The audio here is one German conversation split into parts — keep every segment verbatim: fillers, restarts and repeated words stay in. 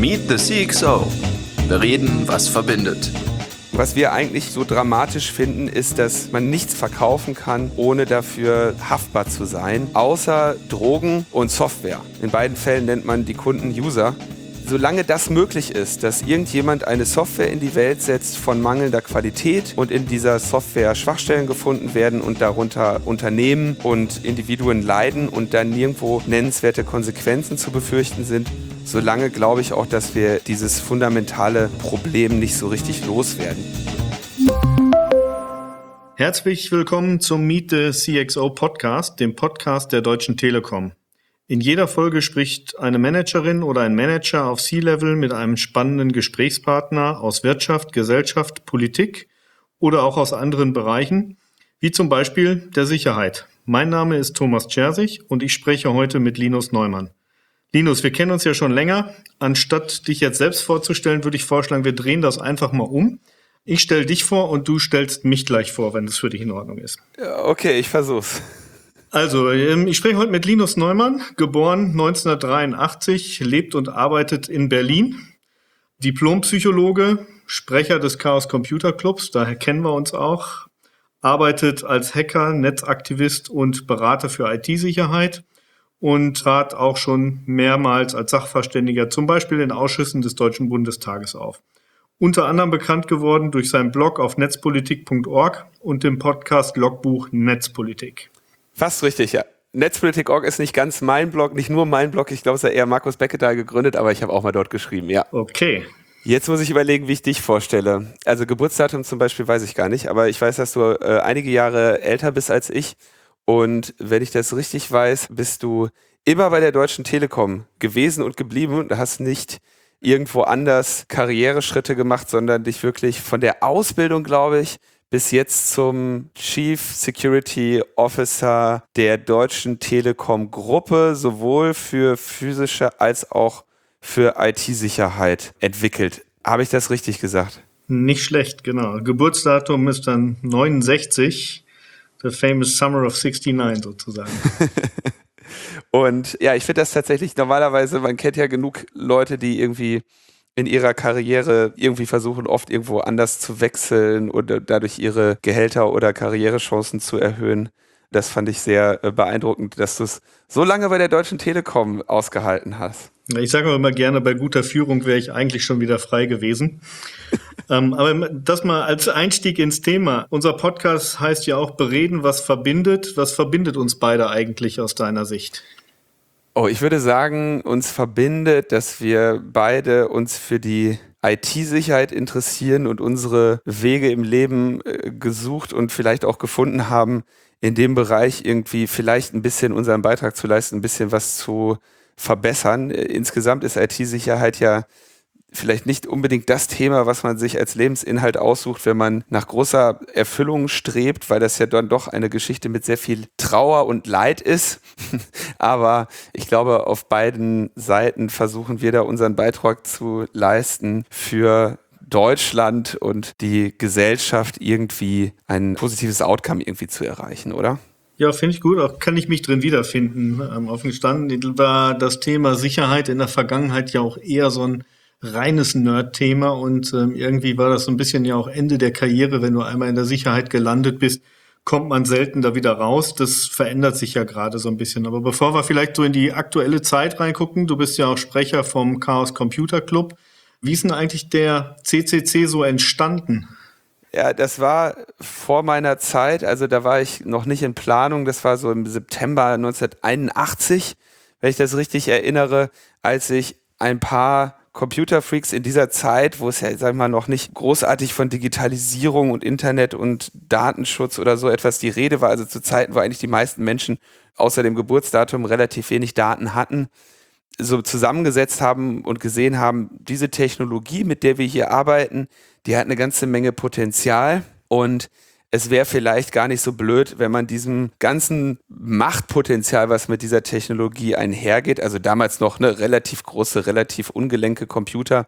Meet the C X O. Wir reden, was verbindet. Was wir eigentlich so dramatisch finden, ist, dass man nichts verkaufen kann, ohne dafür haftbar zu sein, außer Drogen und Software. In beiden Fällen nennt man die Kunden User. Solange das möglich ist, dass irgendjemand eine Software in die Welt setzt von mangelnder Qualität und in dieser Software Schwachstellen gefunden werden und darunter Unternehmen und Individuen leiden und dann nirgendwo nennenswerte Konsequenzen zu befürchten sind, solange glaube ich auch, dass wir dieses fundamentale Problem nicht so richtig loswerden. Herzlich willkommen zum Meet the C X O Podcast, dem Podcast der Deutschen Telekom. In jeder Folge spricht eine Managerin oder ein Manager auf C-Level mit einem spannenden Gesprächspartner aus Wirtschaft, Gesellschaft, Politik oder auch aus anderen Bereichen, wie zum Beispiel der Sicherheit. Mein Name ist Thomas Czersich und ich spreche heute mit Linus Neumann. Linus, wir kennen uns ja schon länger. Anstatt dich jetzt selbst vorzustellen, würde ich vorschlagen, wir drehen das einfach mal um. Ich stelle dich vor und du stellst mich gleich vor, wenn das für dich in Ordnung ist. Ja, okay, ich versuch's. Also, ich spreche heute mit Linus Neumann, geboren neunzehnhundertdreiundachtzig, lebt und arbeitet in Berlin. Diplompsychologe, Sprecher des Chaos Computer Clubs, daher kennen wir uns auch. Arbeitet als Hacker, Netzaktivist und Berater für I T-Sicherheit und trat auch schon mehrmals als Sachverständiger, zum Beispiel in Ausschüssen des Deutschen Bundestages auf. Unter anderem bekannt geworden durch seinen Blog auf netzpolitik punkt org und dem Podcast Logbuch Netzpolitik. Fast richtig, ja. Netzpolitik punkt org ist nicht ganz mein Blog, nicht nur mein Blog. Ich glaube, es hat eher Markus Beckedahl gegründet, aber ich habe auch mal dort geschrieben, ja. Okay. Jetzt muss ich überlegen, wie ich dich vorstelle. Also Geburtsdatum zum Beispiel weiß ich gar nicht, aber ich weiß, dass du äh, einige Jahre älter bist als ich. Und wenn ich das richtig weiß, bist du immer bei der Deutschen Telekom gewesen und geblieben und hast nicht irgendwo anders Karriereschritte gemacht, sondern dich wirklich von der Ausbildung, glaube ich, bis jetzt zum Chief Security Officer der Deutschen Telekom Gruppe sowohl für physische als auch für I T-Sicherheit entwickelt. Habe ich das richtig gesagt? Nicht schlecht, genau. Geburtsdatum ist dann neunundsechzig, the famous summer of sixty-nine sozusagen. Und ja, ich finde das tatsächlich normalerweise, man kennt ja genug Leute, die irgendwie in ihrer Karriere irgendwie versuchen, oft irgendwo anders zu wechseln oder dadurch ihre Gehälter oder Karrierechancen zu erhöhen. Das fand ich sehr beeindruckend, dass du es so lange bei der Deutschen Telekom ausgehalten hast. Ich sage immer gerne, bei guter Führung wäre ich eigentlich schon wieder frei gewesen. ähm, aber das mal als Einstieg ins Thema. Unser Podcast heißt ja auch Bereden, was verbindet. Was verbindet uns beide eigentlich aus deiner Sicht? Oh, ich würde sagen, uns verbindet, dass wir beide uns für die I T-Sicherheit interessieren und unsere Wege im Leben äh, gesucht und vielleicht auch gefunden haben, in dem Bereich irgendwie vielleicht ein bisschen unseren Beitrag zu leisten, ein bisschen was zu verbessern. Äh, insgesamt ist I T-Sicherheit ja vielleicht nicht unbedingt das Thema, was man sich als Lebensinhalt aussucht, wenn man nach großer Erfüllung strebt, weil das ja dann doch eine Geschichte mit sehr viel Trauer und Leid ist. Aber ich glaube, auf beiden Seiten versuchen wir da unseren Beitrag zu leisten für Deutschland und die Gesellschaft irgendwie ein positives Outcome irgendwie zu erreichen, oder? Ja, finde ich gut. Auch kann ich mich drin wiederfinden. Ähm, offen gestanden war das Thema Sicherheit in der Vergangenheit ja auch eher so ein reines Nerd-Thema und ähm, irgendwie war das so ein bisschen ja auch Ende der Karriere. Wenn du einmal in der Sicherheit gelandet bist, kommt man selten da wieder raus. Das verändert sich ja gerade so ein bisschen. Aber bevor wir vielleicht so in die aktuelle Zeit reingucken, du bist ja auch Sprecher vom Chaos Computer Club. Wie ist denn eigentlich der C C C so entstanden? Ja, das war vor meiner Zeit, also da war ich noch nicht in Planung, das war so im September neunzehnhunderteinundachtzig, wenn ich das richtig erinnere, als ich ein paar Computerfreaks in dieser Zeit, wo es ja, sag ich mal, noch nicht großartig von Digitalisierung und Internet und Datenschutz oder so etwas die Rede war, also zu Zeiten, wo eigentlich die meisten Menschen außer dem Geburtsdatum relativ wenig Daten hatten, so zusammengesetzt haben und gesehen haben, diese Technologie, mit der wir hier arbeiten, die hat eine ganze Menge Potenzial und es wäre vielleicht gar nicht so blöd, wenn man diesem ganzen Machtpotenzial, was mit dieser Technologie einhergeht, also damals noch eine relativ große, relativ ungelenke Computer,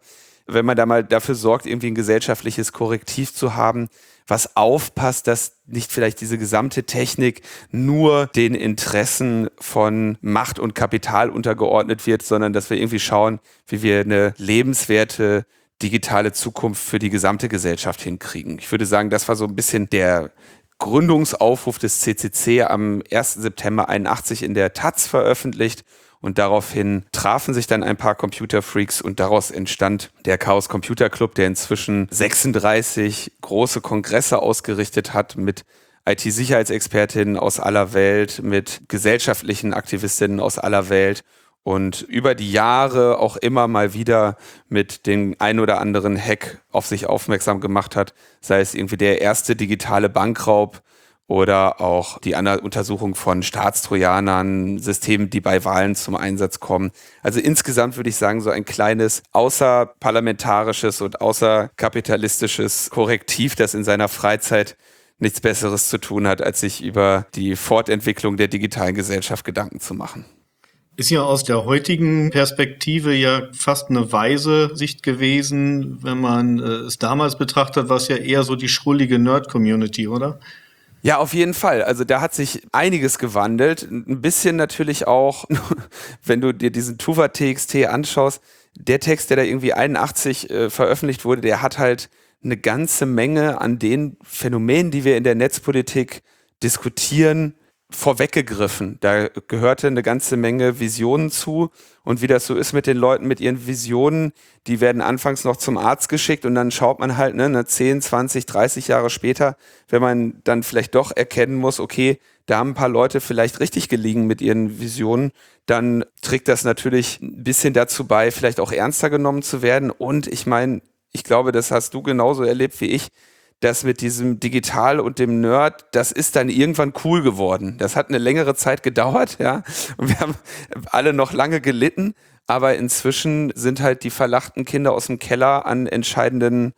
wenn man da mal dafür sorgt, irgendwie ein gesellschaftliches Korrektiv zu haben, was aufpasst, dass nicht vielleicht diese gesamte Technik nur den Interessen von Macht und Kapital untergeordnet wird, sondern dass wir irgendwie schauen, wie wir eine lebenswerte digitale Zukunft für die gesamte Gesellschaft hinkriegen. Ich würde sagen, das war so ein bisschen der Gründungsaufruf des C C C am ersten September einundachtzig in der Taz veröffentlicht. Und daraufhin trafen sich dann ein paar Computerfreaks und daraus entstand der Chaos Computer Club, der inzwischen sechsunddreißig große Kongresse ausgerichtet hat mit I T-Sicherheitsexpertinnen aus aller Welt, mit gesellschaftlichen Aktivistinnen aus aller Welt und über die Jahre auch immer mal wieder mit dem ein oder anderen Hack auf sich aufmerksam gemacht hat, sei es irgendwie der erste digitale Bankraub oder auch die Untersuchung von Staatstrojanern, Systemen, die bei Wahlen zum Einsatz kommen. Also insgesamt würde ich sagen, so ein kleines außerparlamentarisches und außerkapitalistisches Korrektiv, das in seiner Freizeit nichts Besseres zu tun hat, als sich über die Fortentwicklung der digitalen Gesellschaft Gedanken zu machen. Ist ja aus der heutigen Perspektive ja fast eine weise Sicht gewesen, wenn man äh, es damals betrachtet, war es ja eher so die schrullige Nerd-Community, oder? Ja, auf jeden Fall. Also da hat sich einiges gewandelt. Ein bisschen natürlich auch, wenn du dir diesen Tuva-T X T anschaust, der Text, der da irgendwie einundachtzig äh, veröffentlicht wurde, der hat halt eine ganze Menge an den Phänomenen, die wir in der Netzpolitik diskutieren, vorweggegriffen. Da gehörte eine ganze Menge Visionen zu und wie das so ist mit den Leuten mit ihren Visionen, die werden anfangs noch zum Arzt geschickt und dann schaut man halt, ne, zehn, zwanzig, dreißig Jahre später, wenn man dann vielleicht doch erkennen muss, okay, da haben ein paar Leute vielleicht richtig gelegen mit ihren Visionen, dann trägt das natürlich ein bisschen dazu bei, vielleicht auch ernster genommen zu werden und ich meine, ich glaube, das hast du genauso erlebt wie ich, das mit diesem Digital und dem Nerd, das ist dann irgendwann cool geworden. Das hat eine längere Zeit gedauert, ja. Und wir haben alle noch lange gelitten, aber inzwischen sind halt die verlachten Kinder aus dem Keller an entscheidenden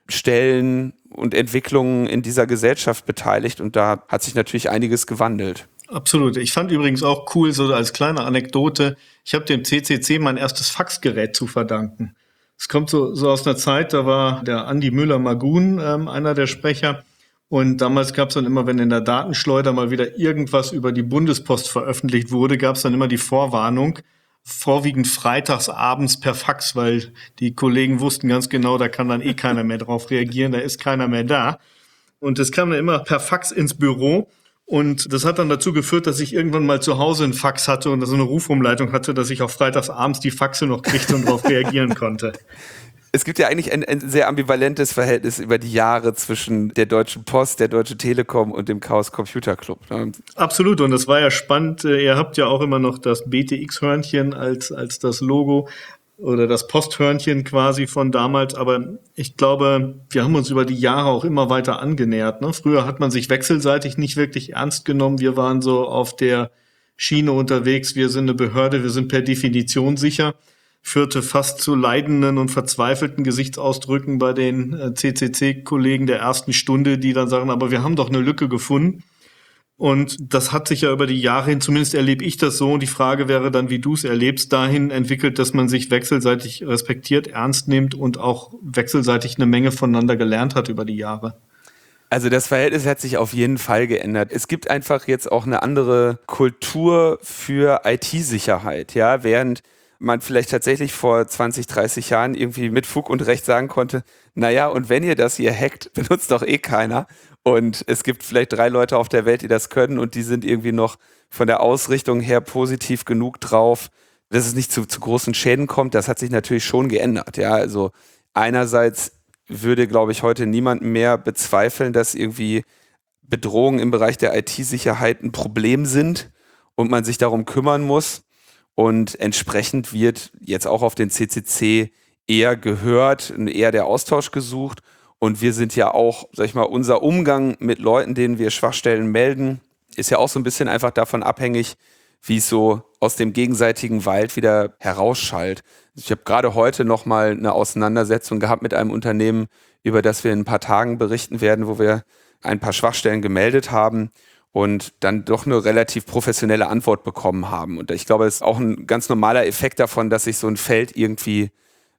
Stellen und Entwicklungen in dieser Gesellschaft beteiligt und da hat sich natürlich einiges gewandelt. Absolut. Ich fand übrigens auch cool, so als kleine Anekdote, ich habe dem C C C mein erstes Faxgerät zu verdanken. Es kommt so, so aus einer Zeit, da war der Andi Müller-Magun ähm, einer der Sprecher. Und damals gab es dann immer, wenn in der Datenschleuder mal wieder irgendwas über die Bundespost veröffentlicht wurde, gab es dann immer die Vorwarnung, vorwiegend freitags abends per Fax, weil die Kollegen wussten ganz genau, da kann dann eh keiner mehr drauf reagieren, da ist keiner mehr da. Und es kam dann immer per Fax ins Büro. Und das hat dann dazu geführt, dass ich irgendwann mal zu Hause einen Fax hatte und so eine Rufumleitung hatte, dass ich auch freitags abends die Faxe noch kriegte und darauf reagieren konnte. Es gibt ja eigentlich ein, ein sehr ambivalentes Verhältnis über die Jahre zwischen der Deutschen Post, der Deutschen Telekom und dem Chaos Computer Club. Ne? Absolut, und das war ja spannend. Ihr habt ja auch immer noch das B T X-Hörnchen als, als das Logo oder das Posthörnchen quasi von damals, aber ich glaube, wir haben uns über die Jahre auch immer weiter angenähert. Ne? Früher hat man sich wechselseitig nicht wirklich ernst genommen. Wir waren so auf der Schiene unterwegs, wir sind eine Behörde, wir sind per Definition sicher. Führte fast zu leidenden und verzweifelten Gesichtsausdrücken bei den äh, C C C-Kollegen der ersten Stunde, die dann sagen, aber wir haben doch eine Lücke gefunden. Und das hat sich ja über die Jahre hin, zumindest erlebe ich das so, und die Frage wäre dann, wie du es erlebst, dahin entwickelt, dass man sich wechselseitig respektiert, ernst nimmt und auch wechselseitig eine Menge voneinander gelernt hat über die Jahre. Also das Verhältnis hat sich auf jeden Fall geändert. Es gibt einfach jetzt auch eine andere Kultur für I T-Sicherheit, ja, während man vielleicht tatsächlich vor zwanzig, dreißig Jahren irgendwie mit Fug und Recht sagen konnte, naja, und wenn ihr das hier hackt, benutzt doch eh keiner. Und es gibt vielleicht drei Leute auf der Welt, die das können und die sind irgendwie noch von der Ausrichtung her positiv genug drauf, dass es nicht zu, zu großen Schäden kommt. Das hat sich natürlich schon geändert. Ja, also einerseits würde, glaube ich, heute niemand mehr bezweifeln, dass irgendwie Bedrohungen im Bereich der I T-Sicherheit ein Problem sind und man sich darum kümmern muss. Und entsprechend wird jetzt auch auf den C C C eher gehört, eher der Austausch gesucht. Und wir sind ja auch, sag ich mal, unser Umgang mit Leuten, denen wir Schwachstellen melden, ist ja auch so ein bisschen einfach davon abhängig, wie es so aus dem gegenseitigen Wald wieder herausschallt. Ich habe gerade heute nochmal eine Auseinandersetzung gehabt mit einem Unternehmen, über das wir in ein paar Tagen berichten werden, wo wir ein paar Schwachstellen gemeldet haben und dann doch eine relativ professionelle Antwort bekommen haben. Und ich glaube, das ist auch ein ganz normaler Effekt davon, dass sich so ein Feld irgendwie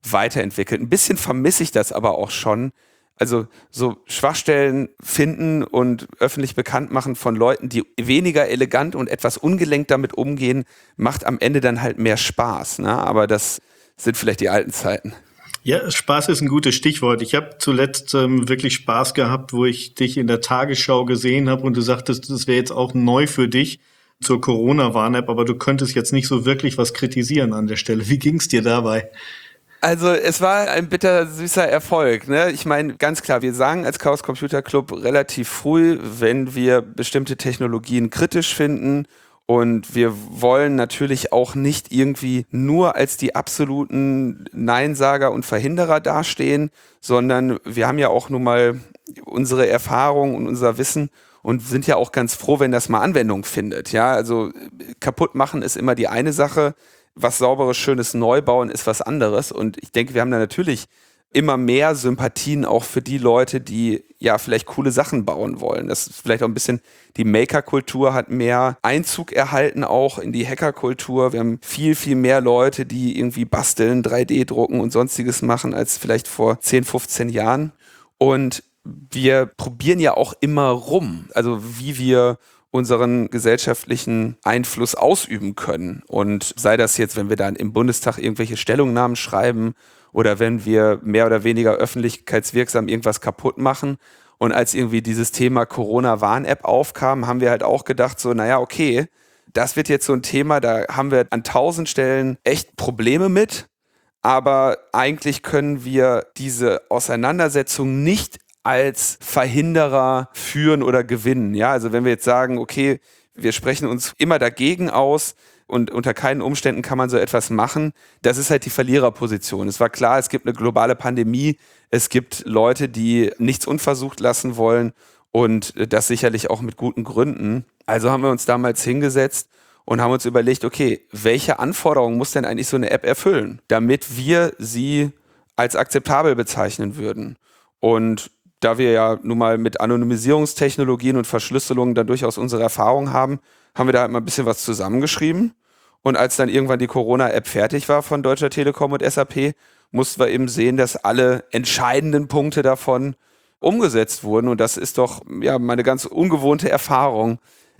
weiterentwickelt. Ein bisschen vermisse ich das aber auch schon. Also so Schwachstellen finden und öffentlich bekannt machen von Leuten, die weniger elegant und etwas ungelenkt damit umgehen, macht am Ende dann halt mehr Spaß. Ne? Aber das sind vielleicht die alten Zeiten. Ja, Spaß ist ein gutes Stichwort. Ich habe zuletzt ähm, wirklich Spaß gehabt, wo ich dich in der Tagesschau gesehen habe und du sagtest, das wäre jetzt auch neu für dich zur Corona-Warn-App, aber du könntest jetzt nicht so wirklich was kritisieren an der Stelle. Wie ging's dir dabei? Also es war ein bittersüßer Erfolg. Ne? Ich meine, ganz klar, wir sagen als Chaos Computer Club relativ früh, wenn wir bestimmte Technologien kritisch finden. Und wir wollen natürlich auch nicht irgendwie nur als die absoluten Neinsager und Verhinderer dastehen, sondern wir haben ja auch nun mal unsere Erfahrung und unser Wissen und sind ja auch ganz froh, wenn das mal Anwendung findet. Ja, also kaputt machen ist immer die eine Sache, was sauberes, schönes Neubauen ist was anderes. Und ich denke, wir haben da natürlich immer mehr Sympathien auch für die Leute, die ja vielleicht coole Sachen bauen wollen. Das ist vielleicht auch ein bisschen, die Maker-Kultur hat mehr Einzug erhalten auch in die Hacker-Kultur. Wir haben viel, viel mehr Leute, die irgendwie basteln, drei D drucken und sonstiges machen, als vielleicht vor zehn, fünfzehn Jahren. Und wir probieren ja auch immer rum, also wie wir unseren gesellschaftlichen Einfluss ausüben können. Und sei das jetzt, wenn wir dann im Bundestag irgendwelche Stellungnahmen schreiben oder wenn wir mehr oder weniger öffentlichkeitswirksam irgendwas kaputt machen. Und als irgendwie dieses Thema Corona-Warn-App aufkam, haben wir halt auch gedacht, so, naja, okay, das wird jetzt so ein Thema, da haben wir an tausend Stellen echt Probleme mit. Aber eigentlich können wir diese Auseinandersetzung nicht als Verhinderer führen oder gewinnen. Ja, also wenn wir jetzt sagen, okay, wir sprechen uns immer dagegen aus und unter keinen Umständen kann man so etwas machen, das ist halt die Verliererposition. Es war klar, es gibt eine globale Pandemie, es gibt Leute, die nichts unversucht lassen wollen und das sicherlich auch mit guten Gründen. Also haben wir uns damals hingesetzt und haben uns überlegt, okay, welche Anforderungen muss denn eigentlich so eine App erfüllen, damit wir sie als akzeptabel bezeichnen würden. Und da wir ja nun mal mit Anonymisierungstechnologien und Verschlüsselungen dann durchaus unsere Erfahrung haben, haben wir da halt mal ein bisschen was zusammengeschrieben. Und als dann irgendwann die Corona-App fertig war von Deutscher Telekom und S A P, mussten wir eben sehen, dass alle entscheidenden Punkte davon umgesetzt wurden. Und das ist doch ja meine ganz ungewohnte Erfahrung,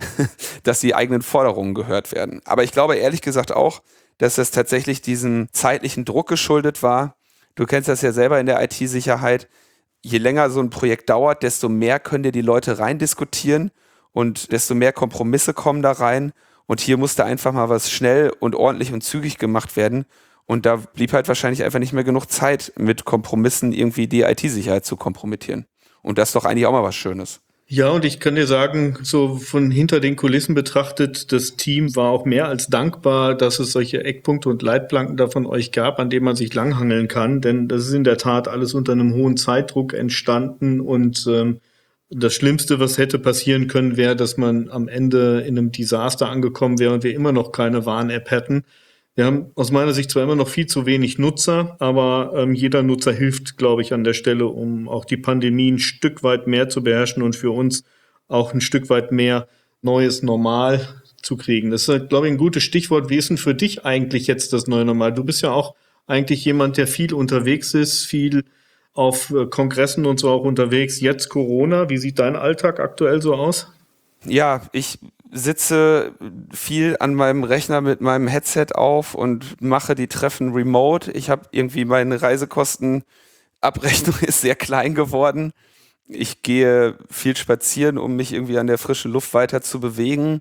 dass die eigenen Forderungen gehört werden. Aber ich glaube ehrlich gesagt auch, dass das tatsächlich diesem zeitlichen Druck geschuldet war. Du kennst das ja selber in der I T-Sicherheit. Je länger so ein Projekt dauert, desto mehr können dir die Leute rein diskutieren und desto mehr Kompromisse kommen da rein. Und hier musste einfach mal was schnell und ordentlich und zügig gemacht werden. Und da blieb halt wahrscheinlich einfach nicht mehr genug Zeit, mit Kompromissen irgendwie die I T-Sicherheit zu kompromittieren. Und das ist doch eigentlich auch mal was Schönes. Ja, und ich kann dir sagen, so von hinter den Kulissen betrachtet, das Team war auch mehr als dankbar, dass es solche Eckpunkte und Leitplanken da von euch gab, an denen man sich langhangeln kann. Denn das ist in der Tat alles unter einem hohen Zeitdruck entstanden. Und ähm, das Schlimmste, was hätte passieren können, wäre, dass man am Ende in einem Desaster angekommen wäre und wir immer noch keine Warn-App hätten. Wir haben aus meiner Sicht zwar immer noch viel zu wenig Nutzer, aber ähm, jeder Nutzer hilft, glaube ich, an der Stelle, um auch die Pandemie ein Stück weit mehr zu beherrschen und für uns auch ein Stück weit mehr neues Normal zu kriegen. Das ist, glaube ich, ein gutes Stichwort. Wie ist denn für dich eigentlich jetzt das neue Normal? Du bist ja auch eigentlich jemand, der viel unterwegs ist, viel auf äh, Kongressen und so auch unterwegs. Jetzt Corona, wie sieht dein Alltag aktuell so aus? Ja, ich sitze viel an meinem Rechner mit meinem Headset auf und mache die Treffen remote. Ich habe irgendwie meine Reisekostenabrechnung ist sehr klein geworden. Ich gehe viel spazieren, um mich irgendwie an der frischen Luft weiter zu bewegen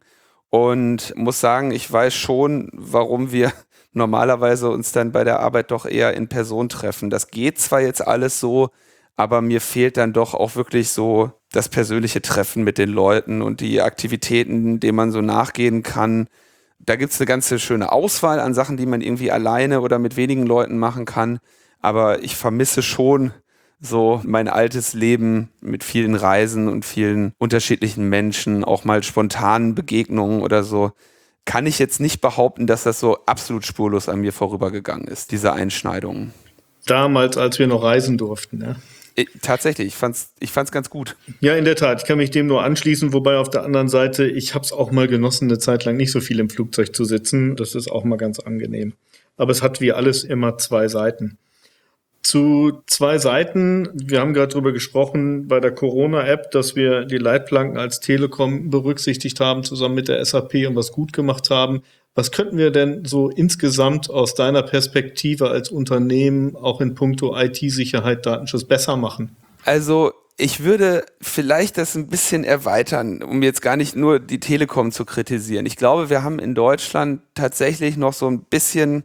und muss sagen, ich weiß schon, warum wir normalerweise uns dann bei der Arbeit doch eher in Person treffen. Das geht zwar jetzt alles so, aber mir fehlt dann doch auch wirklich so das persönliche Treffen mit den Leuten und die Aktivitäten, denen man so nachgehen kann. Da gibt es eine ganze schöne Auswahl an Sachen, die man irgendwie alleine oder mit wenigen Leuten machen kann. Aber ich vermisse schon so mein altes Leben mit vielen Reisen und vielen unterschiedlichen Menschen, auch mal spontanen Begegnungen oder so. Kann ich jetzt nicht behaupten, dass das so absolut spurlos an mir vorübergegangen ist, diese Einschneidungen. Damals, als wir noch reisen durften, ne? Ich, tatsächlich, ich fand's, ich fand's ganz gut. Ja, in der Tat. Ich kann mich dem nur anschließen, wobei auf der anderen Seite, ich habe es auch mal genossen, eine Zeit lang nicht so viel im Flugzeug zu sitzen. Das ist auch mal ganz angenehm. Aber es hat wie alles immer zwei Seiten. Zu zwei Seiten. Wir haben gerade darüber gesprochen bei der Corona-App, dass wir die Leitplanken als Telekom berücksichtigt haben, zusammen mit der S A P und was gut gemacht haben. Was könnten wir denn so insgesamt aus deiner Perspektive als Unternehmen auch in puncto I T-Sicherheit, Datenschutz besser machen? Also ich würde vielleicht das ein bisschen erweitern, um jetzt gar nicht nur die Telekom zu kritisieren. Ich glaube, wir haben in Deutschland tatsächlich noch so ein bisschen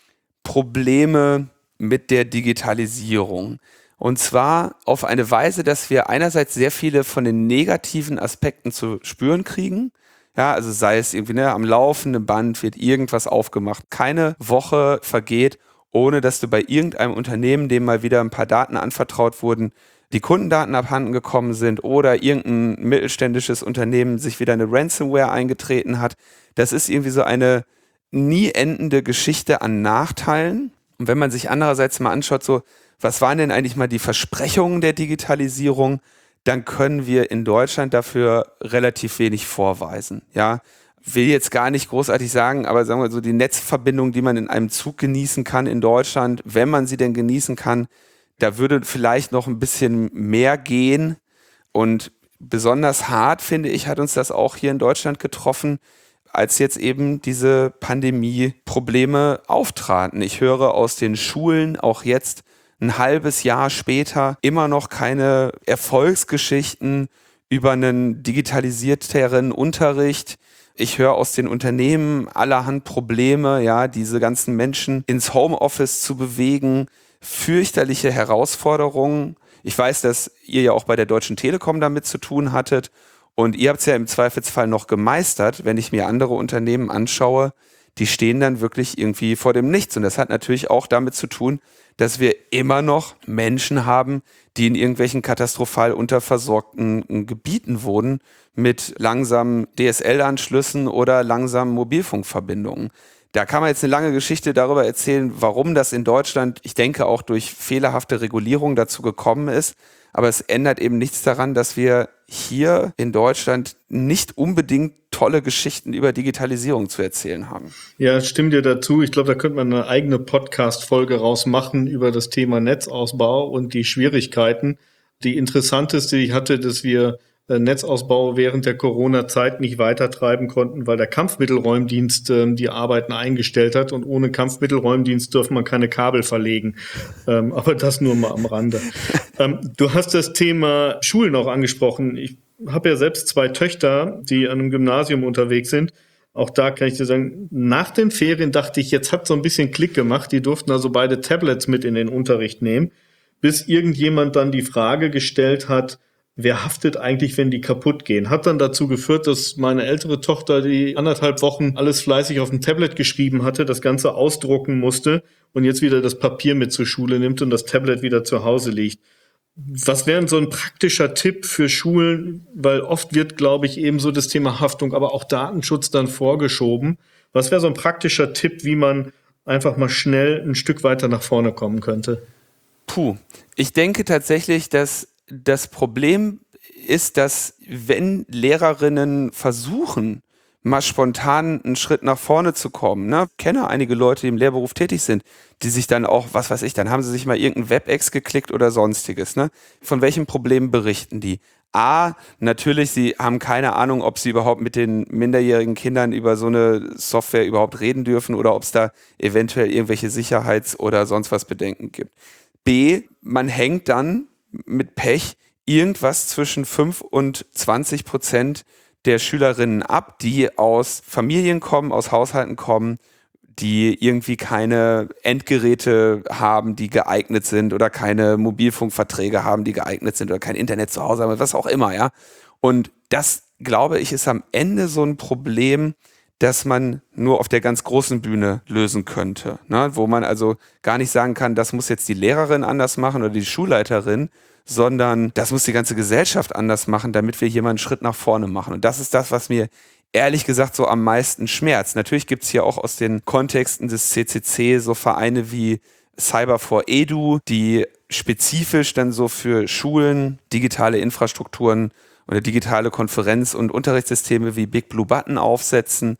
Probleme mit der Digitalisierung. Und zwar auf eine Weise, dass wir einerseits sehr viele von den negativen Aspekten zu spüren kriegen. Ja, also sei es irgendwie, ne, am laufenden Band wird irgendwas aufgemacht. Keine Woche vergeht, ohne dass du bei irgendeinem Unternehmen, dem mal wieder ein paar Daten anvertraut wurden, die Kundendaten abhanden gekommen sind oder irgendein mittelständisches Unternehmen sich wieder eine Ransomware eingetreten hat. Das ist irgendwie so eine nie endende Geschichte an Nachteilen. Und wenn man sich andererseits mal anschaut, so, was waren denn eigentlich mal die Versprechungen der Digitalisierung, dann können wir in Deutschland dafür relativ wenig vorweisen. Ja, will jetzt gar nicht großartig sagen, aber sagen wir so, die Netzverbindung, die man in einem Zug genießen kann in Deutschland, wenn man sie denn genießen kann, da würde vielleicht noch ein bisschen mehr gehen. Und besonders hart, finde ich, hat uns das auch hier in Deutschland getroffen, als jetzt eben diese Pandemie-Probleme auftraten. Ich höre aus den Schulen auch jetzt ein halbes Jahr später immer noch keine Erfolgsgeschichten über einen digitalisierteren Unterricht. Ich höre aus den Unternehmen allerhand Probleme, ja, diese ganzen Menschen ins Homeoffice zu bewegen, fürchterliche Herausforderungen. Ich weiß, dass ihr ja auch bei der Deutschen Telekom damit zu tun hattet. Und ihr habt es ja im Zweifelsfall noch gemeistert, wenn ich mir andere Unternehmen anschaue, die stehen dann wirklich irgendwie vor dem Nichts. Und das hat natürlich auch damit zu tun, dass wir immer noch Menschen haben, die in irgendwelchen katastrophal unterversorgten Gebieten wohnen mit langsamen D S L-Anschlüssen oder langsamen Mobilfunkverbindungen. Da kann man jetzt eine lange Geschichte darüber erzählen, warum das in Deutschland, ich denke auch durch fehlerhafte Regulierung dazu gekommen ist. Aber es ändert eben nichts daran, dass wir hier in Deutschland nicht unbedingt tolle Geschichten über Digitalisierung zu erzählen haben. Ja, stimmt dir dazu. Ich glaube, da könnte man eine eigene Podcast-Folge rausmachen über das Thema Netzausbau und die Schwierigkeiten. Die interessanteste, die ich hatte, dass wir Netzausbau während der Corona-Zeit nicht weitertreiben konnten, weil der Kampfmittelräumdienst ähm, die Arbeiten eingestellt hat und ohne Kampfmittelräumdienst dürfen man keine Kabel verlegen. Ähm, aber das nur mal am Rande. ähm, du hast das Thema Schulen auch angesprochen. Ich habe ja selbst zwei Töchter, die an einem Gymnasium unterwegs sind. Auch da kann ich dir sagen, nach den Ferien dachte ich, jetzt hat so ein bisschen Klick gemacht. Die durften also beide Tablets mit in den Unterricht nehmen, bis irgendjemand dann die Frage gestellt hat, wer haftet eigentlich, wenn die kaputt gehen? Hat dann dazu geführt, dass meine ältere Tochter die anderthalb Wochen alles fleißig auf dem Tablet geschrieben hatte, das Ganze ausdrucken musste und jetzt wieder das Papier mit zur Schule nimmt und das Tablet wieder zu Hause liegt. Was wäre so ein praktischer Tipp für Schulen? Weil oft wird, glaube ich, eben so das Thema Haftung, aber auch Datenschutz dann vorgeschoben. Was wäre so ein praktischer Tipp, wie man einfach mal schnell ein Stück weiter nach vorne kommen könnte? Puh, ich denke tatsächlich, dass das Problem ist, dass wenn Lehrerinnen versuchen, mal spontan einen Schritt nach vorne zu kommen, ne, ich kenne einige Leute, die im Lehrberuf tätig sind, die sich dann auch, was weiß ich, dann haben sie sich mal irgendein WebEx geklickt oder sonstiges, ne? Von welchen Problemen berichten die? A, natürlich, sie haben keine Ahnung, ob sie überhaupt mit den minderjährigen Kindern über so eine Software überhaupt reden dürfen oder ob es da eventuell irgendwelche Sicherheits- oder sonst was Bedenken gibt. B, man hängt dann mit Pech irgendwas zwischen fünf und zwanzig Prozent der Schülerinnen ab, die aus Familien kommen, aus Haushalten kommen, die irgendwie keine Endgeräte haben, die geeignet sind oder keine Mobilfunkverträge haben, die geeignet sind oder kein Internet zu Hause haben, was auch immer, ja. Und das, glaube ich, ist am Ende so ein Problem, das man nur auf der ganz großen Bühne lösen könnte, ne? Wo man also gar nicht sagen kann, das muss jetzt die Lehrerin anders machen oder die Schulleiterin, sondern das muss die ganze Gesellschaft anders machen, damit wir hier mal einen Schritt nach vorne machen. Und das ist das, was mir ehrlich gesagt so am meisten schmerzt. Natürlich gibt es hier auch aus den Kontexten des C C C so Vereine wie Cyber for Edu, die spezifisch dann so für Schulen digitale Infrastrukturen oder digitale Konferenz- und Unterrichtssysteme wie Big Blue Button aufsetzen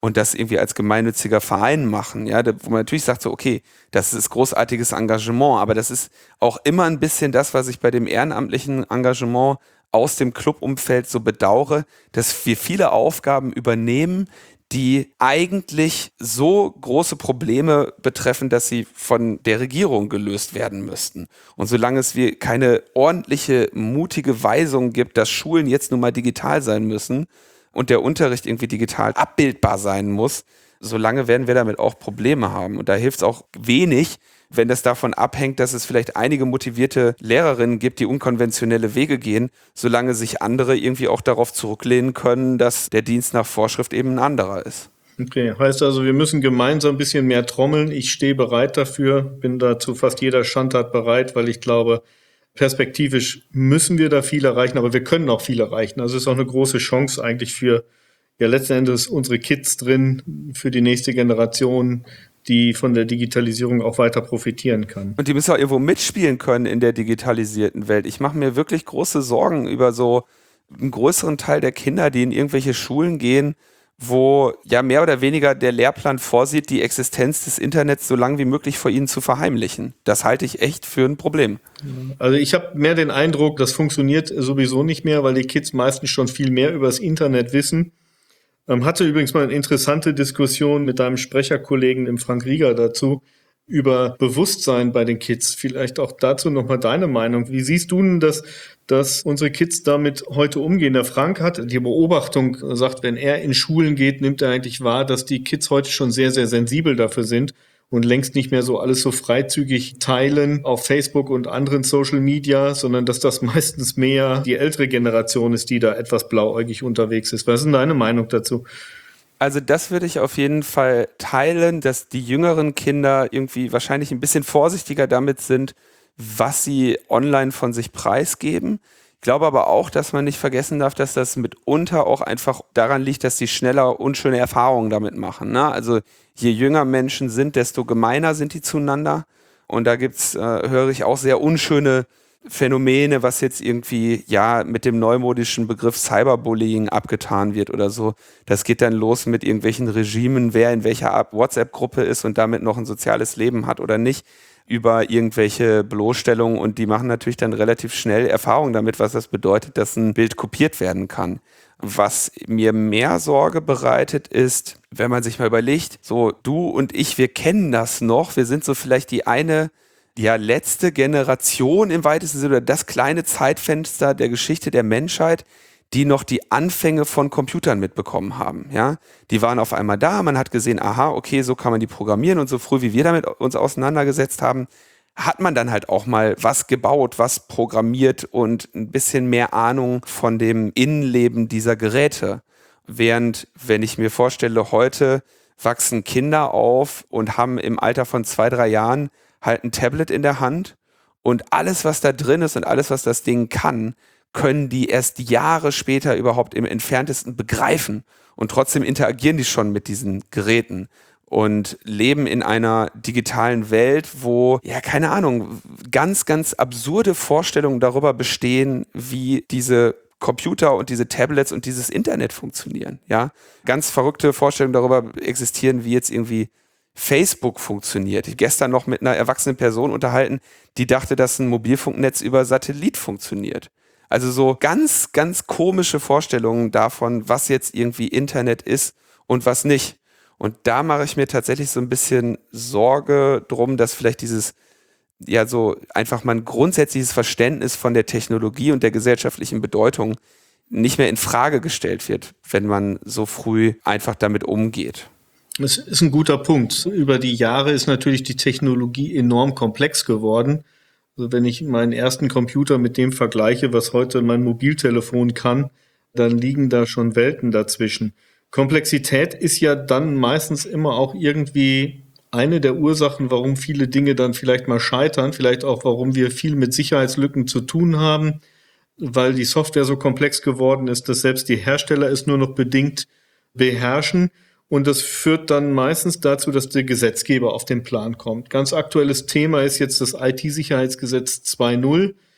und das irgendwie als gemeinnütziger Verein machen, ja, wo man natürlich sagt so, okay, das ist großartiges Engagement, aber das ist auch immer ein bisschen das, was ich bei dem ehrenamtlichen Engagement aus dem Clubumfeld so bedauere, dass wir viele Aufgaben übernehmen, die eigentlich so große Probleme betreffen, dass sie von der Regierung gelöst werden müssten. Und solange es wir keine ordentliche, mutige Weisung gibt, dass Schulen jetzt nun mal digital sein müssen und der Unterricht irgendwie digital abbildbar sein muss, solange werden wir damit auch Probleme haben. Und da hilft es auch wenig, wenn das davon abhängt, dass es vielleicht einige motivierte Lehrerinnen gibt, die unkonventionelle Wege gehen, solange sich andere irgendwie auch darauf zurücklehnen können, dass der Dienst nach Vorschrift eben ein anderer ist. Okay, heißt also, wir müssen gemeinsam ein bisschen mehr trommeln. Ich stehe bereit dafür, bin da zu fast jeder Schandtat bereit, weil ich glaube, perspektivisch müssen wir da viel erreichen, aber wir können auch viel erreichen. Also es ist auch eine große Chance eigentlich für, ja, letzten Endes unsere Kids drin, für die nächste Generation, die von der Digitalisierung auch weiter profitieren kann. Und die müssen auch irgendwo mitspielen können in der digitalisierten Welt. Ich mache mir wirklich große Sorgen über so einen größeren Teil der Kinder, die in irgendwelche Schulen gehen, wo ja mehr oder weniger der Lehrplan vorsieht, die Existenz des Internets so lange wie möglich vor ihnen zu verheimlichen. Das halte ich echt für ein Problem. Also ich habe mehr den Eindruck, das funktioniert sowieso nicht mehr, weil die Kids meistens schon viel mehr über das Internet wissen. Ähm, hatte übrigens mal eine interessante Diskussion mit deinem Sprecherkollegen im Frank Rieger dazu über Bewusstsein bei den Kids. Vielleicht auch dazu nochmal deine Meinung. Wie siehst du denn, dass, dass unsere Kids damit heute umgehen? Der Frank hat die Beobachtung, sagt, wenn er in Schulen geht, nimmt er eigentlich wahr, dass die Kids heute schon sehr, sehr sensibel dafür sind und längst nicht mehr so alles so freizügig teilen auf Facebook und anderen Social Media, sondern dass das meistens mehr die ältere Generation ist, die da etwas blauäugig unterwegs ist. Was ist denn deine Meinung dazu? Also das würde ich auf jeden Fall teilen, dass die jüngeren Kinder irgendwie wahrscheinlich ein bisschen vorsichtiger damit sind, was sie online von sich preisgeben. Ich glaube aber auch, dass man nicht vergessen darf, dass das mitunter auch einfach daran liegt, dass die schneller unschöne Erfahrungen damit machen, ne? Also je jünger Menschen sind, desto gemeiner sind die zueinander. Und da gibt's, äh, höre ich auch sehr unschöne Phänomene, was jetzt irgendwie ja mit dem neumodischen Begriff Cyberbullying abgetan wird oder so. Das geht dann los mit irgendwelchen Regimen, wer in welcher WhatsApp-Gruppe ist und damit noch ein soziales Leben hat oder nicht, über irgendwelche Bloßstellungen, und die machen natürlich dann relativ schnell Erfahrungen damit, was das bedeutet, dass ein Bild kopiert werden kann. Was mir mehr Sorge bereitet ist, wenn man sich mal überlegt, so du und ich, wir kennen das noch, wir sind so vielleicht die eine, ja, letzte Generation im weitesten Sinne, oder das kleine Zeitfenster der Geschichte der Menschheit, die noch die Anfänge von Computern mitbekommen haben, ja. Die waren auf einmal da, man hat gesehen, aha, okay, so kann man die programmieren, und so früh wie wir damit uns auseinandergesetzt haben, hat man dann halt auch mal was gebaut, was programmiert und ein bisschen mehr Ahnung von dem Innenleben dieser Geräte. Während, wenn ich mir vorstelle, heute wachsen Kinder auf und haben im Alter von zwei, drei Jahren halt ein Tablet in der Hand, und alles, was da drin ist und alles, was das Ding kann, können die erst Jahre später überhaupt im Entferntesten begreifen, und trotzdem interagieren die schon mit diesen Geräten und leben in einer digitalen Welt, wo, ja, keine Ahnung, ganz, ganz absurde Vorstellungen darüber bestehen, wie diese Computer und diese Tablets und dieses Internet funktionieren, ja. Ganz verrückte Vorstellungen darüber existieren, wie jetzt irgendwie Facebook funktioniert. Ich habe gestern noch mit einer erwachsenen Person unterhalten, die dachte, dass ein Mobilfunknetz über Satellit funktioniert. Also so ganz, ganz komische Vorstellungen davon, was jetzt irgendwie Internet ist und was nicht. Und da mache ich mir tatsächlich so ein bisschen Sorge drum, dass vielleicht dieses, ja, so einfach mal ein grundsätzliches Verständnis von der Technologie und der gesellschaftlichen Bedeutung nicht mehr in Frage gestellt wird, wenn man so früh einfach damit umgeht. Das ist ein guter Punkt. Über die Jahre ist natürlich die Technologie enorm komplex geworden. Also wenn ich meinen ersten Computer mit dem vergleiche, was heute mein Mobiltelefon kann, dann liegen da schon Welten dazwischen. Komplexität ist ja dann meistens immer auch irgendwie eine der Ursachen, warum viele Dinge dann vielleicht mal scheitern, vielleicht auch, warum wir viel mit Sicherheitslücken zu tun haben, weil die Software so komplex geworden ist, dass selbst die Hersteller es nur noch bedingt beherrschen. Und das führt dann meistens dazu, dass der Gesetzgeber auf den Plan kommt. Ganz aktuelles Thema ist jetzt das I T-Sicherheitsgesetz zwei Punkt null.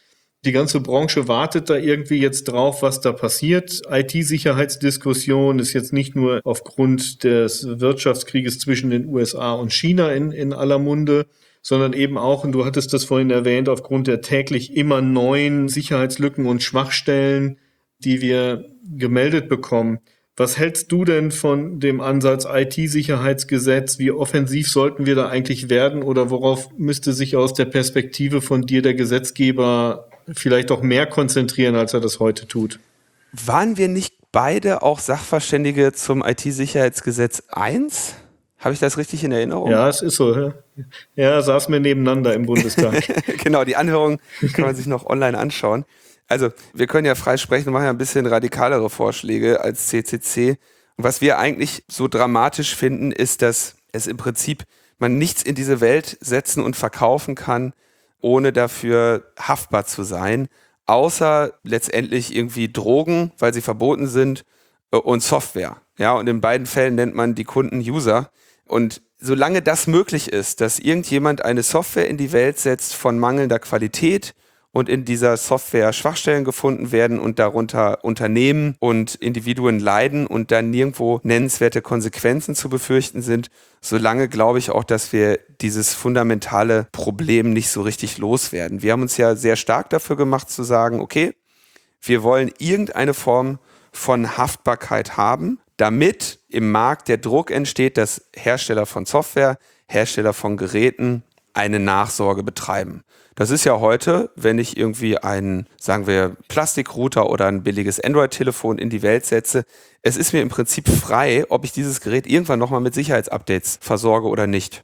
Die ganze Branche wartet da irgendwie jetzt drauf, was da passiert. I T-Sicherheitsdiskussion ist jetzt nicht nur aufgrund des Wirtschaftskrieges zwischen den U S A und China in, in aller Munde, sondern eben auch, und du hattest das vorhin erwähnt, aufgrund der täglich immer neuen Sicherheitslücken und Schwachstellen, die wir gemeldet bekommen. Was hältst du denn von dem Ansatz I T-Sicherheitsgesetz? Wie offensiv sollten wir da eigentlich werden oder worauf müsste sich aus der Perspektive von dir der Gesetzgeber vielleicht auch mehr konzentrieren, als er das heute tut? Waren wir nicht beide auch Sachverständige zum I T-Sicherheitsgesetz eins? Habe ich das richtig in Erinnerung? Ja, es ist so. Ja, ja saßen wir nebeneinander im Bundestag. Genau, die Anhörung kann man sich noch online anschauen. Also, wir können ja frei sprechen und machen ja ein bisschen radikalere Vorschläge als C C C. Und was wir eigentlich so dramatisch finden, ist, dass es im Prinzip man nichts in diese Welt setzen und verkaufen kann, ohne dafür haftbar zu sein, außer letztendlich irgendwie Drogen, weil sie verboten sind, und Software. Ja, und in beiden Fällen nennt man die Kunden User. Und solange das möglich ist, dass irgendjemand eine Software in die Welt setzt von mangelnder Qualität und in dieser Software Schwachstellen gefunden werden und darunter Unternehmen und Individuen leiden und dann nirgendwo nennenswerte Konsequenzen zu befürchten sind, solange glaube ich auch, dass wir dieses fundamentale Problem nicht so richtig loswerden. Wir haben uns ja sehr stark dafür gemacht zu sagen, okay, wir wollen irgendeine Form von Haftbarkeit haben, damit im Markt der Druck entsteht, dass Hersteller von Software, Hersteller von Geräten eine Nachsorge betreiben. Das ist ja heute, wenn ich irgendwie einen, sagen wir, Plastikrouter oder ein billiges Android-Telefon in die Welt setze, es ist mir im Prinzip frei, ob ich dieses Gerät irgendwann nochmal mit Sicherheitsupdates versorge oder nicht.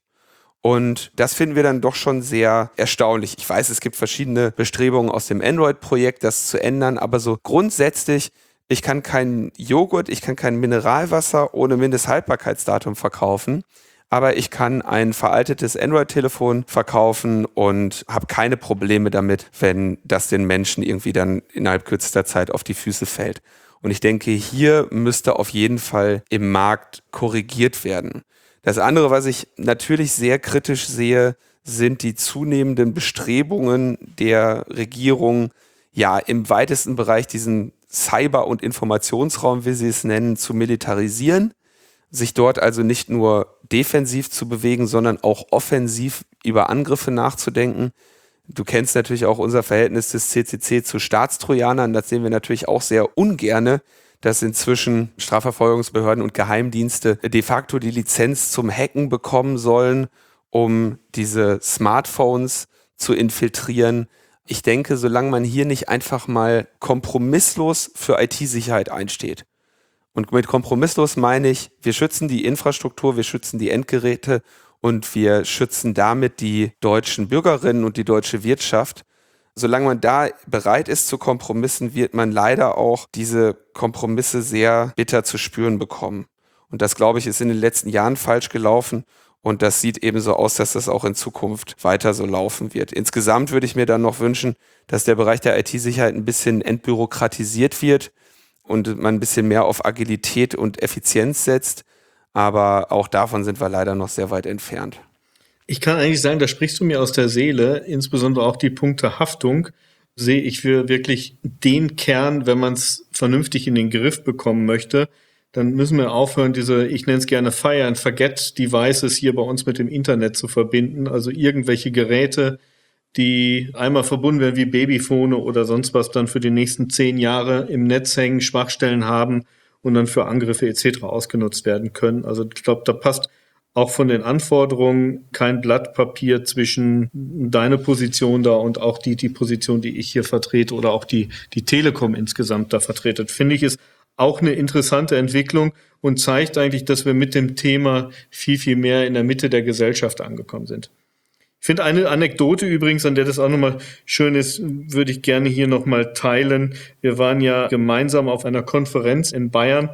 Und das finden wir dann doch schon sehr erstaunlich. Ich weiß, es gibt verschiedene Bestrebungen aus dem Android-Projekt, das zu ändern, aber so grundsätzlich, ich kann keinen Joghurt, ich kann kein Mineralwasser ohne Mindesthaltbarkeitsdatum verkaufen, aber ich kann ein veraltetes Android-Telefon verkaufen und habe keine Probleme damit, wenn das den Menschen irgendwie dann innerhalb kürzester Zeit auf die Füße fällt. Und ich denke, hier müsste auf jeden Fall im Markt korrigiert werden. Das andere, was ich natürlich sehr kritisch sehe, sind die zunehmenden Bestrebungen der Regierung, ja, im weitesten Bereich diesen Cyber- und Informationsraum, wie sie es nennen, zu militarisieren, sich dort also nicht nur defensiv zu bewegen, sondern auch offensiv über Angriffe nachzudenken. Du kennst natürlich auch unser Verhältnis des C C C zu Staatstrojanern, das sehen wir natürlich auch sehr ungerne, dass inzwischen Strafverfolgungsbehörden und Geheimdienste de facto die Lizenz zum Hacken bekommen sollen, um diese Smartphones zu infiltrieren. Ich denke, solange man hier nicht einfach mal kompromisslos für I T-Sicherheit einsteht. Und mit kompromisslos meine ich, wir schützen die Infrastruktur, wir schützen die Endgeräte und wir schützen damit die deutschen Bürgerinnen und die deutsche Wirtschaft. Solange man da bereit ist zu Kompromissen, wird man leider auch diese Kompromisse sehr bitter zu spüren bekommen. Und das, glaube ich, ist in den letzten Jahren falsch gelaufen. Und das sieht eben so aus, dass das auch in Zukunft weiter so laufen wird. Insgesamt würde ich mir dann noch wünschen, dass der Bereich der I T-Sicherheit ein bisschen entbürokratisiert wird und man ein bisschen mehr auf Agilität und Effizienz setzt. Aber auch davon sind wir leider noch sehr weit entfernt. Ich kann eigentlich sagen, da sprichst du mir aus der Seele, insbesondere auch die Punkte Haftung, sehe ich für wirklich den Kern, wenn man es vernünftig in den Griff bekommen möchte. Dann müssen wir aufhören, diese, ich nenne es gerne Fire and Forget Devices hier bei uns mit dem Internet zu verbinden. Also irgendwelche Geräte, die einmal verbunden werden wie Babyphone oder sonst was, dann für die nächsten zehn Jahre im Netz hängen, Schwachstellen haben und dann für Angriffe et cetera ausgenutzt werden können. Also ich glaube, da passt auch von den Anforderungen kein Blatt Papier zwischen deine Position da und auch die, die Position, die ich hier vertrete oder auch die, die Telekom insgesamt da vertretet. Finde ich, ist auch eine interessante Entwicklung und zeigt eigentlich, dass wir mit dem Thema viel, viel mehr in der Mitte der Gesellschaft angekommen sind. Ich finde eine Anekdote übrigens, an der das auch nochmal schön ist, würde ich gerne hier nochmal teilen. Wir waren ja gemeinsam auf einer Konferenz in Bayern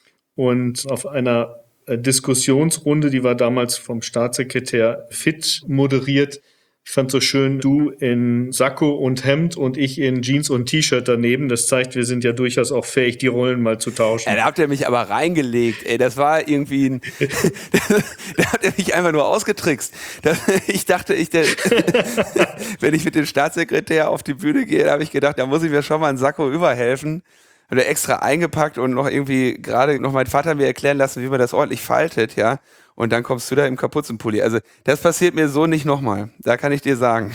und auf einer Diskussionsrunde, die war damals vom Staatssekretär Fitt moderiert, Ich fand so schön, du in Sakko und Hemd und ich in Jeans und T-Shirt daneben. Das zeigt, wir sind ja durchaus auch fähig, die Rollen mal zu tauschen. Ja, da habt ihr mich aber reingelegt, ey. Das war irgendwie ein. Da habt ihr mich einfach nur ausgetrickst. Das, ich dachte, ich, der, wenn ich mit dem Staatssekretär auf die Bühne gehe, habe ich gedacht, da muss ich mir schon mal einen Sakko überhelfen. Hat er extra eingepackt und noch irgendwie gerade noch mein Vater mir erklären lassen, wie man das ordentlich faltet, ja. Und dann kommst du da im Kapuzenpulli. Also das passiert mir so nicht nochmal. Da kann ich dir sagen.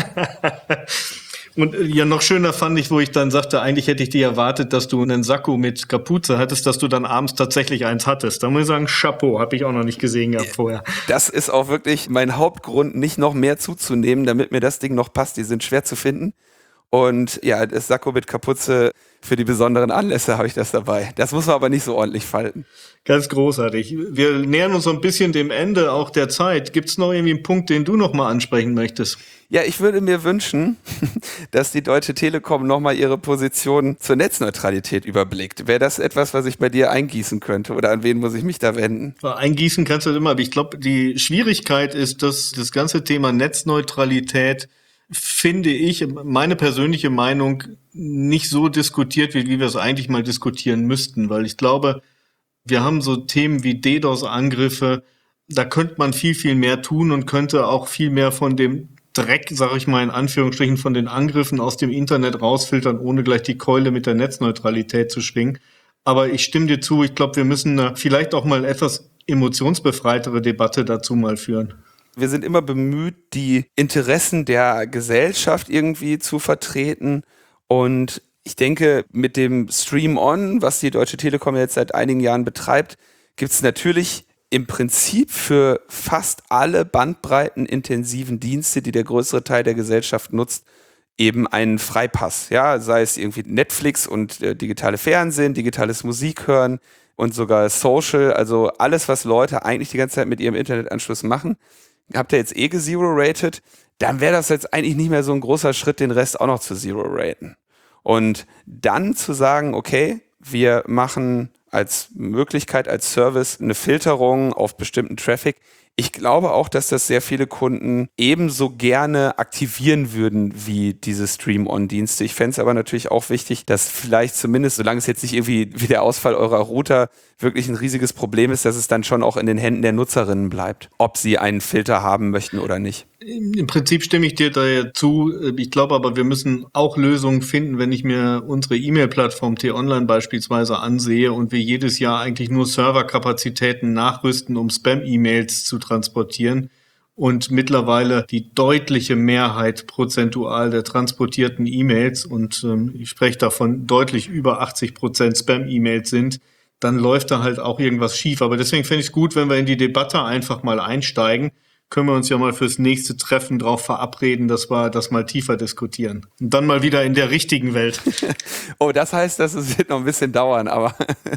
Und ja, noch schöner fand ich, wo ich dann sagte, eigentlich hätte ich dir erwartet, dass du einen Sakko mit Kapuze hattest, dass du dann abends tatsächlich eins hattest. Da muss ich sagen, Chapeau, habe ich auch noch nicht gesehen gehabt vorher. Das ist auch wirklich mein Hauptgrund, nicht noch mehr zuzunehmen, damit mir das Ding noch passt. Die sind schwer zu finden. Und ja, das Sakko mit Kapuze, für die besonderen Anlässe habe ich das dabei. Das muss man aber nicht so ordentlich falten. Ganz großartig. Wir nähern uns so ein bisschen dem Ende auch der Zeit. Gibt es noch irgendwie einen Punkt, den du noch mal ansprechen möchtest? Ja, ich würde mir wünschen, dass die Deutsche Telekom noch mal ihre Position zur Netzneutralität überblickt. Wäre das etwas, was ich bei dir eingießen könnte? Oder an wen muss ich mich da wenden? Eingießen kannst du immer. Aber ich glaube, die Schwierigkeit ist, dass das ganze Thema Netzneutralität, finde ich, meine persönliche Meinung, nicht so diskutiert wird, wie wir es eigentlich mal diskutieren müssten. Weil ich glaube, wir haben so Themen wie DDoS-Angriffe, da könnte man viel, viel mehr tun und könnte auch viel mehr von dem Dreck, sage ich mal in Anführungsstrichen, von den Angriffen aus dem Internet rausfiltern, ohne gleich die Keule mit der Netzneutralität zu schwingen. Aber ich stimme dir zu, ich glaube, wir müssen da vielleicht auch mal etwas emotionsbefreitere Debatte dazu mal führen. Wir sind immer bemüht, die Interessen der Gesellschaft irgendwie zu vertreten. Und ich denke, mit dem Stream On, was die Deutsche Telekom jetzt seit einigen Jahren betreibt, gibt es natürlich im Prinzip für fast alle bandbreitenintensiven Dienste, die der größere Teil der Gesellschaft nutzt, eben einen Freipass. Ja, sei es irgendwie Netflix und äh, digitale Fernsehen, digitales Musik hören und sogar Social, also alles, was Leute eigentlich die ganze Zeit mit ihrem Internetanschluss machen. Habt ihr jetzt eh gezero-rated, dann wäre das jetzt eigentlich nicht mehr so ein großer Schritt, den Rest auch noch zu zero-raten. Und dann zu sagen, okay, wir machen als Möglichkeit, als Service eine Filterung auf bestimmten Traffic. Ich glaube auch, dass das sehr viele Kunden ebenso gerne aktivieren würden wie diese Stream-On-Dienste. Ich fände es aber natürlich auch wichtig, dass vielleicht zumindest, solange es jetzt nicht irgendwie wie der Ausfall eurer Router wirklich ein riesiges Problem ist, dass es dann schon auch in den Händen der Nutzerinnen bleibt, ob sie einen Filter haben möchten oder nicht. Im Prinzip stimme ich dir da zu. Ich glaube aber, wir müssen auch Lösungen finden, wenn ich mir unsere E-Mail-Plattform T-Online beispielsweise ansehe und wir jedes Jahr eigentlich nur Serverkapazitäten nachrüsten, um Spam-E-Mails zu transportieren und mittlerweile die deutliche Mehrheit prozentual der transportierten E-Mails und ähm, ich spreche davon deutlich über achtzig Prozent Spam-E-Mails sind, dann läuft da halt auch irgendwas schief. Aber deswegen finde ich es gut, wenn wir in die Debatte einfach mal einsteigen. Können wir uns ja mal fürs nächste Treffen drauf verabreden, dass wir das mal tiefer diskutieren. Und dann mal wieder in der richtigen Welt. Oh, das heißt, dass es wird noch ein bisschen dauern, aber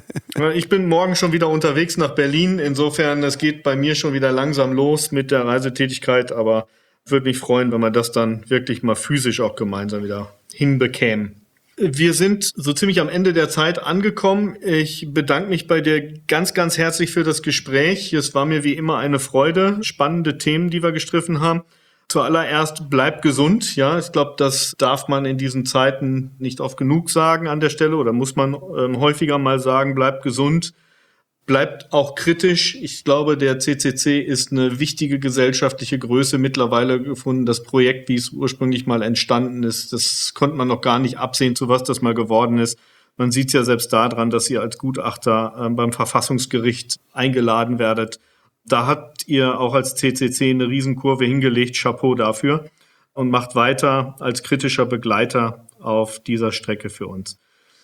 ich bin morgen schon wieder unterwegs nach Berlin. Insofern, es geht bei mir schon wieder langsam los mit der Reisetätigkeit, aber würde mich freuen, wenn wir das dann wirklich mal physisch auch gemeinsam wieder hinbekämen. Wir sind so ziemlich am Ende der Zeit angekommen. Ich bedanke mich bei dir ganz, ganz herzlich für das Gespräch. Es war mir wie immer eine Freude. Spannende Themen, die wir gestriffen haben. Zuallererst bleib gesund. Ja, ich glaube, das darf man in diesen Zeiten nicht oft genug sagen an der Stelle oder muss man ähm, häufiger mal sagen, bleib gesund. Bleibt auch kritisch. Ich glaube, der C C C ist eine wichtige gesellschaftliche Größe mittlerweile gefunden. Das Projekt, wie es ursprünglich mal entstanden ist, das konnte man noch gar nicht absehen, zu was das mal geworden ist. Man sieht es ja selbst daran, dass ihr als Gutachter äh, beim Verfassungsgericht eingeladen werdet. Da habt ihr auch als C C C eine Riesenkurve hingelegt. Chapeau dafür. Und macht weiter als kritischer Begleiter auf dieser Strecke für uns.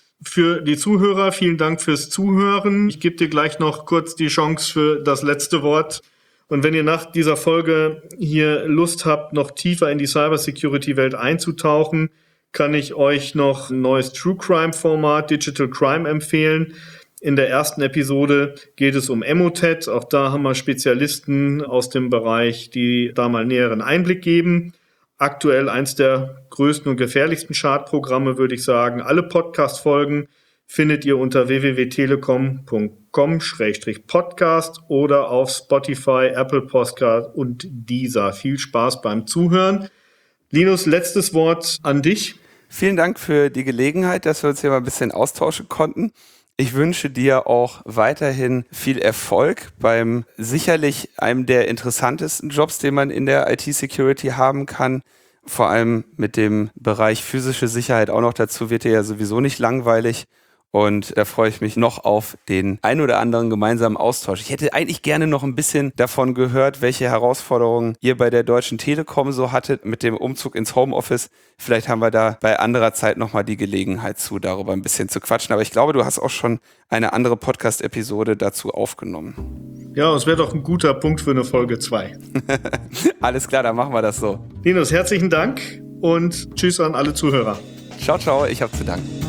Für die Zuhörer, vielen Dank fürs Zuhören. Ich gebe dir gleich noch kurz die Chance für das letzte Wort. Und wenn ihr nach dieser Folge hier Lust habt, noch tiefer in die Cybersecurity-Welt einzutauchen, kann ich euch noch ein neues True Crime-Format, Digital Crime, empfehlen. In der ersten Episode geht es um Emotet. Auch da haben wir Spezialisten aus dem Bereich, die da mal näheren Einblick geben. Aktuell eins der größten und gefährlichsten Schadprogramme, würde ich sagen. Alle Podcast-Folgen findet ihr unter w w w punkt telekom punkt com slash podcast oder auf Spotify, Apple Podcast und Deezer. Viel Spaß beim Zuhören. Linus, letztes Wort an dich. Vielen Dank für die Gelegenheit, dass wir uns hier mal ein bisschen austauschen konnten. Ich wünsche dir auch weiterhin viel Erfolg beim sicherlich einem der interessantesten Jobs, den man in der I T-Security haben kann. Vor allem mit dem Bereich physische Sicherheit auch noch dazu wird dir ja sowieso nicht langweilig. Und da freue ich mich noch auf den ein oder anderen gemeinsamen Austausch. Ich hätte eigentlich gerne noch ein bisschen davon gehört, welche Herausforderungen ihr bei der Deutschen Telekom so hattet mit dem Umzug ins Homeoffice. Vielleicht haben wir da bei anderer Zeit nochmal die Gelegenheit zu, darüber ein bisschen zu quatschen. Aber ich glaube, du hast auch schon eine andere Podcast-Episode dazu aufgenommen. Ja, es wäre doch ein guter Punkt für eine Folge zwei. Alles klar, dann machen wir das so. Linus, herzlichen Dank und tschüss an alle Zuhörer. Ciao, ciao, ich habe zu danken.